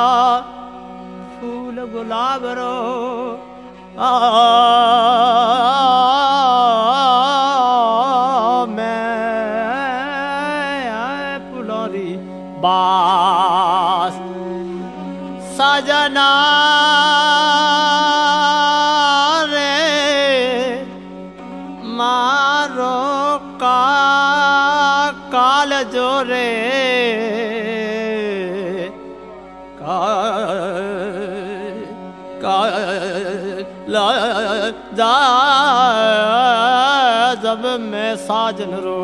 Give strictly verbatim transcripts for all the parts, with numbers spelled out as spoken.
फूल गुलाब रो आ मैं फुलोरी बास सजना रे मारो का काल जोरे का का ला जा जब मैं साजन रो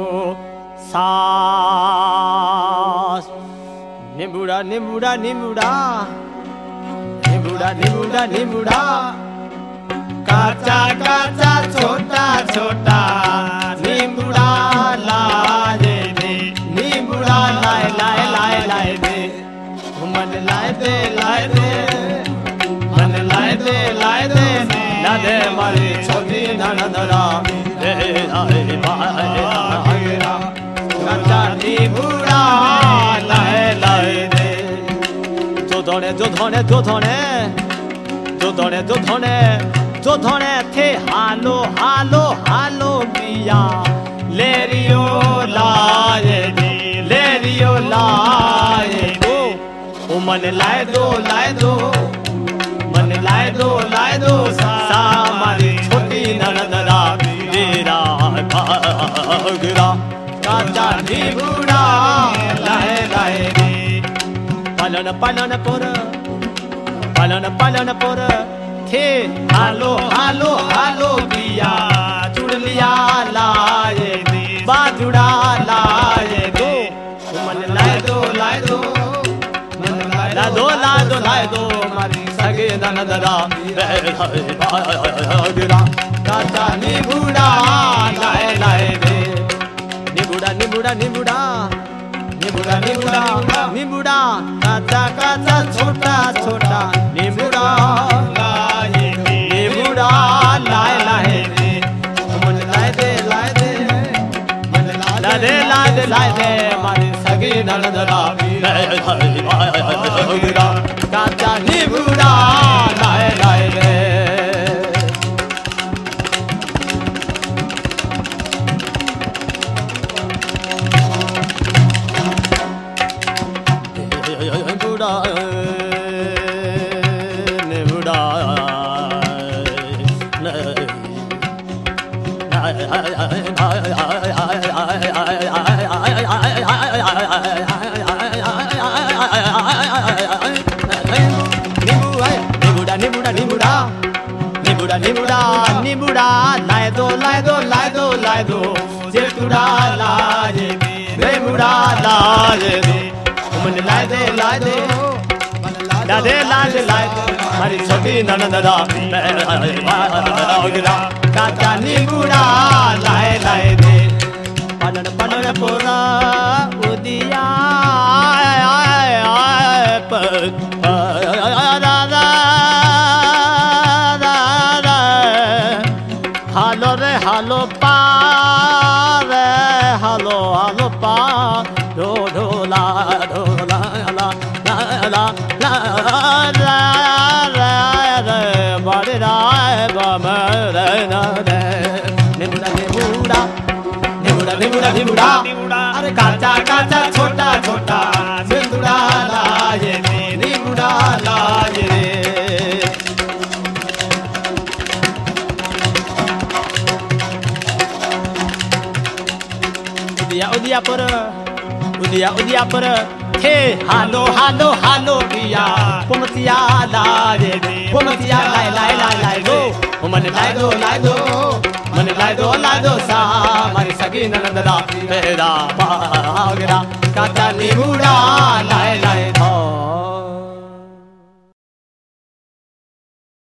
सास निबुड़ा निबुड़ा निबुड़ा निबुड़ा निबुड़ा निबुड़ा काचा काचा छोटा छोटा निबुड़ा लाए दे निबुड़ा लाए लाए लाए लाए दे मन लाए दे लाए दे मन लाए दे लाए दे ना दे मारी छोटी ननदरा दे आए भाई काचा निबुड़ा लाए लाए दे जो धोने जो धोने जो धोने जो धोने जो धोने जो धोने थे हालो हालो हालो पिया ले रियो लाए दे ले रियो लाए दो ओ मन लाए दो लाए दो मन लाए दो लाए दो सा मारी छोटी ननदरा तेरा घाघरा काचा निबुड़ा लाए लाए दे पालन पालन पर पालन पालन पर थे हालो हालो हालो पिया जुड़ लिया लाए दे बाजुड़ा लाए दो मन लाए दो लाए दो ला दो ला दो लाए दो मारी सगे ननदरा घाघरा काचा निबुड़ा लाए लाए दे निबुड़ा निबुड़ा निबुड़ा निबुड़ा निबुड़ा निबुड़ा काचा काचा छोटा छोटा निबुड़ा लाए दे निबुड़ा लाए लाए दे मन लाए दे लाए दे मन लाए दे लाए दे लाए दे मारी सगी ननदरा घाघरा काचा निबुड़ा लाए लाए दे निबुड़ा निबुड़ा निबुड़ा निबुड़ा निबुड़ा निबुड़ा निबुड़ा लाए दो लाए दो लाए दो लाए दो जेठुड़ा लाए दे निबुड़ा लाए दे मन लाए दे लाए दे ला दे लाए दे लाए दे हमारी छोटी ननदरा घाघरा काचा निबुड़ा लाए लाए दे पनन पनन पोरा उदिया हालो रे हालो पा रे हालो हालो पा ढो ढोला ढोला ला ला ला ला ला ला रे बड़े राय बम रे न रे निबुड़ा निबुड़ा निबुड़ा निबुड़ा निबुड़ा अरे काचा काचा छोटा छोटा निबुड़ा लाए दे निबुड़ा लाए दे उदिया उदिया पर उदिया उदिया पर थे हालो हालो हालो पिया पुमतिया लाए दे पुमतिया लाए लाए लाए लाए दो मन लाए दो लाए दो मन लाए दो लाए दो सा मारी सगी ननदरा तेरा घाघरा काचा निबुड़ा लाए लाए